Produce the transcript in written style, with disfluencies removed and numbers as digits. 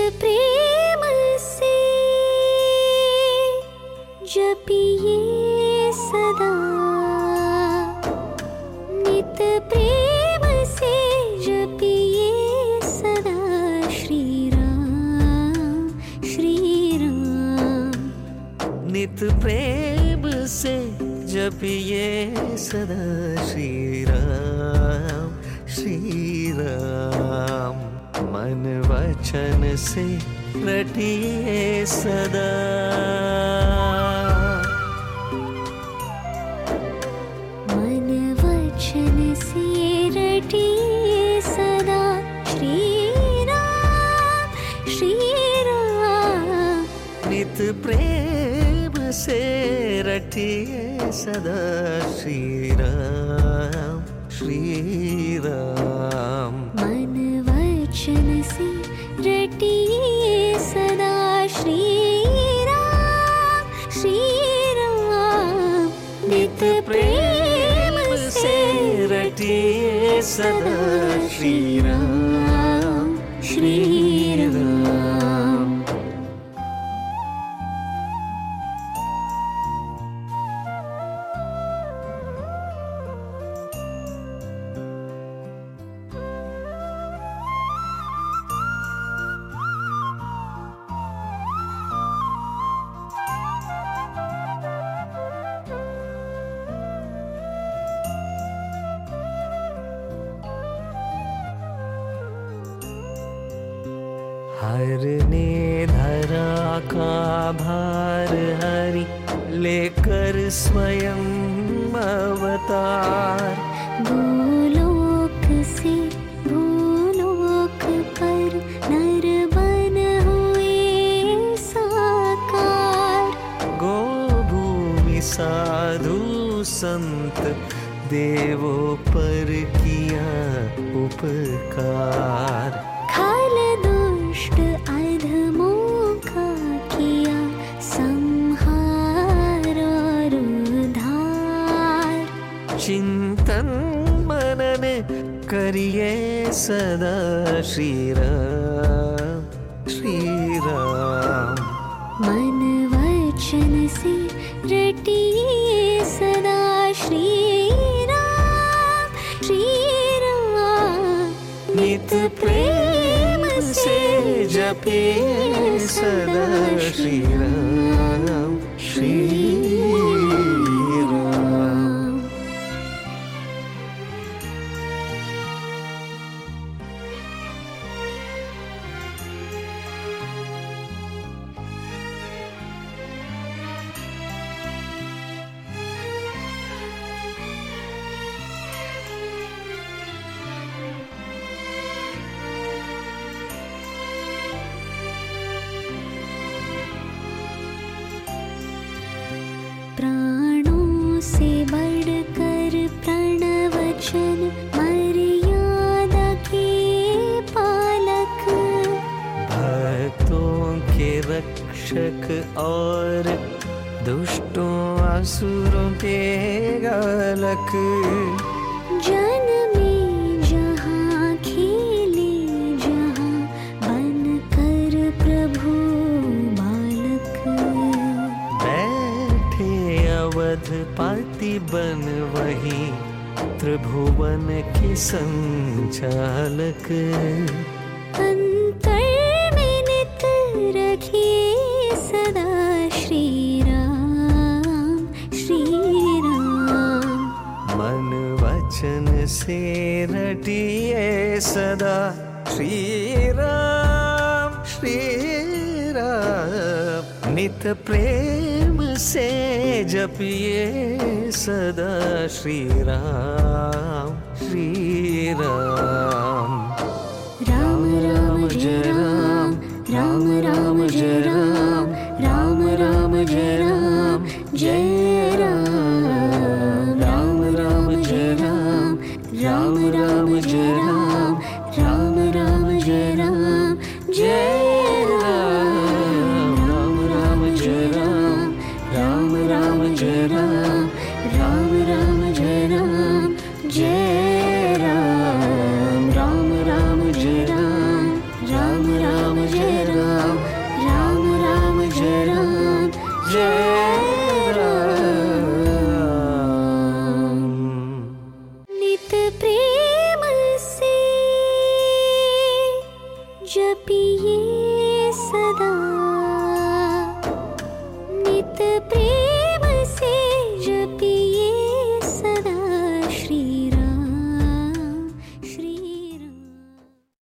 प्रेम से जपिए सदा, नित प्रेम से जपिए सदा श्री राम श्री राम। नित प्रेम से जपिए सदा श्री राम श्री राम। मन वचन से रटिए सदा, मन वचन से रटिए सदा श्री राम श्री राम। नित प्रेम से रटिए सदा श्री राम श्री राम। मन वचन से रटिए सदा श्री राम श्री राम। नित प्रेम से रटिए सदा श्री राम श्री राम। हरने धरा का भार हरि लेकर स्वयं अवतार। गोलोक से भूलोक पर नर बन हुए साकार। गो भूमि साधु संत देवों पर किया उपकार। खल दुष्ट अधमों का किया संहार और उद्धार। चिंतन मनन करिए सदा श्री राम श्री राम। मन वचन से रटिए सदा श्री राम श्री राम। नित प्रेम से जपिए सदा श्री राम श्री राम। प्राणों से बढ़कर प्रणवचन मर्यादा के पालक। भक्तों के रक्षक और दुष्टों असुरों के गालक। जन में जहाँ खेले जहाँ बनकर प्रभु बालक। अवधपति बन वही त्रिभुवन के संचालक। अंतर में नित रखिए सदा श्री राम श्री राम। मन वचन से रटिए सदा श्री राम श्री राम। नित प्रेम से जपिए सदा श्री राम श्री राम। राम राम जय राम, राम राम जय राम, राम राम जय राम, जय राम।